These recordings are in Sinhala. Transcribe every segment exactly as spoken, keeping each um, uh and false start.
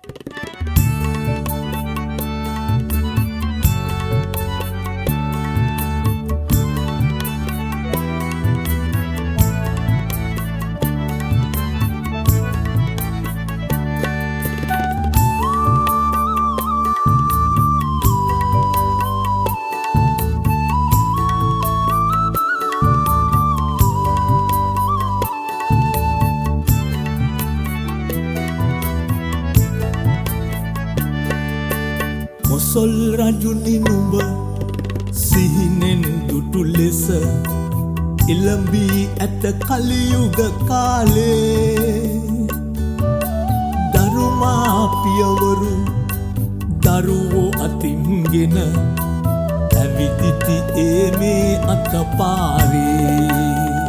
මොසොල් රජුනි නුඹ සිහිනෙන් දුටු ලෙස ඉලඹී ඇත කලියුග කාලේ දරුමා පියවරු දරුවෝ අතින්ගෙන ඇවිදිති ඒ මේ අතපාරේ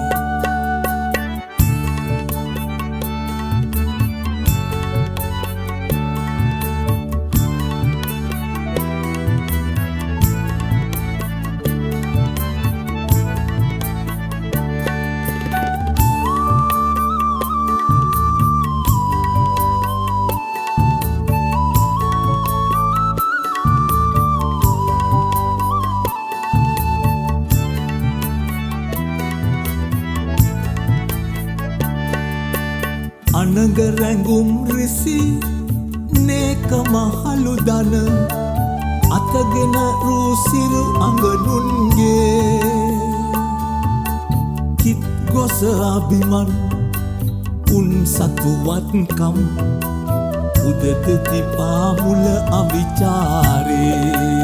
අනග රැඟුම් රිසි නේක මහලු දන අතගෙන රූසිරු අඟනුන්ගේ කිත් ගොස අභිමන් උන් සතුවත්කම් උදතති පාමුල අවිචාරේ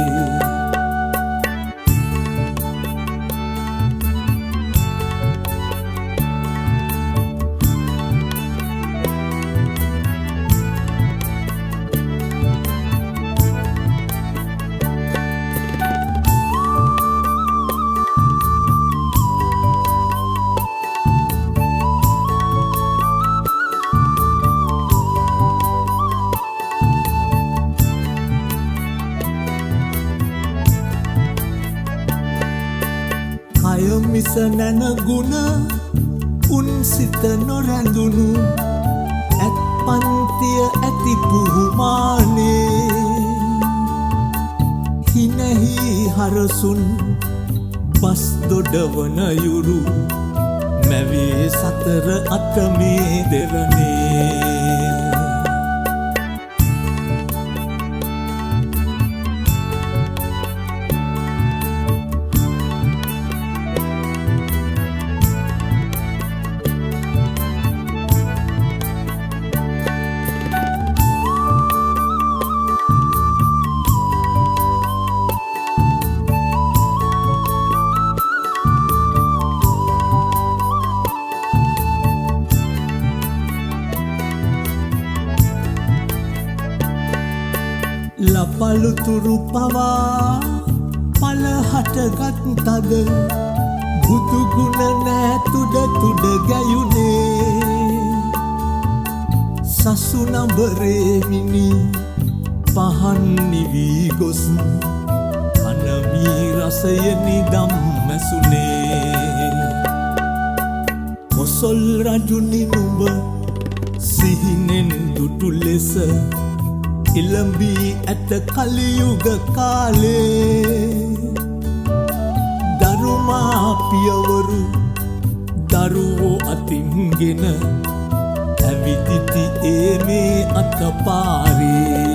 කය මිස නැන ගුණ උන් සිත නොරැඳුණු ඇත් පන්තිය ඇති පුහුමානේ හිනෙහි හරසුන් බස් දොඩවන යුරු මැවේ සතර අතමේ දෙරනේ ලපලුතුරු පවා පලහටගත් තද බුදුගුණ නෑ තුඩ තුඩ ගැයුනේ සසුනඹරේ මිනි පහන් නිවී ගොස් අනමී රසය නිදම් මැසුනේ මොසොල් රජුනි නුඹ සිහිනෙන් දුටු ලෙස ඉලඹී ඇත කලියුග කාලේ දරුමා පියවරු දරුවෝ අතින්ගෙන ඇවිදිති ඒ මේ අතපාරේ